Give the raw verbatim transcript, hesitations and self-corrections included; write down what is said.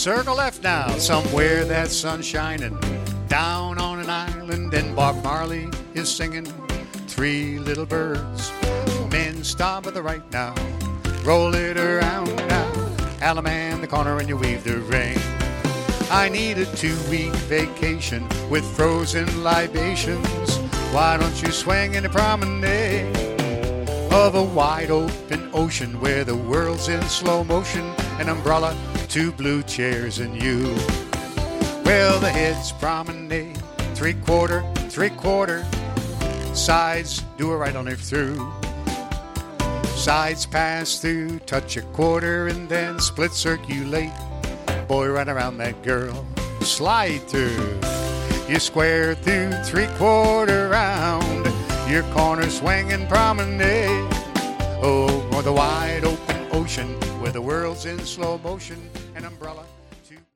Circle left now, somewhere that sun's shining. Down on an island, and Bob Marley is singing. Three little birds, men stop at the right now. Roll it around now, Alaman the corner, and you weave the ring. I need a two-week vacation with frozen libations. Why don't you swing in the promenade of a wide-open ocean where the world's in slow motion? An umbrella, two blue chairs, and you. Well, the head's promenade, three-quarter, three-quarter. Sides, do a right on it through. Sides pass through, touch a quarter, and then split circulate. Boy, run around that girl, slide through. You square through, three-quarter round. Your corner swinging promenade. Oh, or the wide open ocean where the world's in slow motion. An umbrella.